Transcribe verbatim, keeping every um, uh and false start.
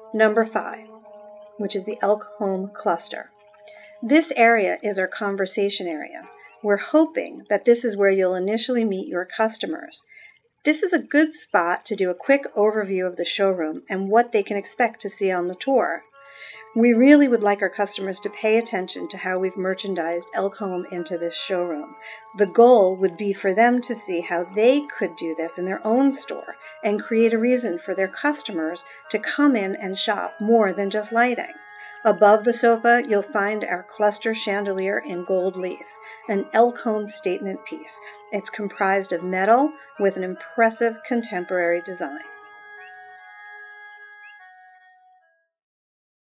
Number five, which is the Elk Home Cluster. This area is our conversation area. We're hoping that this is where you'll initially meet your customers. This is a good spot to do a quick overview of the showroom and what they can expect to see on the tour. We really would like our customers to pay attention to how we've merchandised Elk Home into this showroom. The goal would be for them to see how they could do this in their own store and create a reason for their customers to come in and shop more than just lighting. Above the sofa, you'll find our cluster chandelier in gold leaf, an Elk Home statement piece. It's comprised of metal with an impressive contemporary design.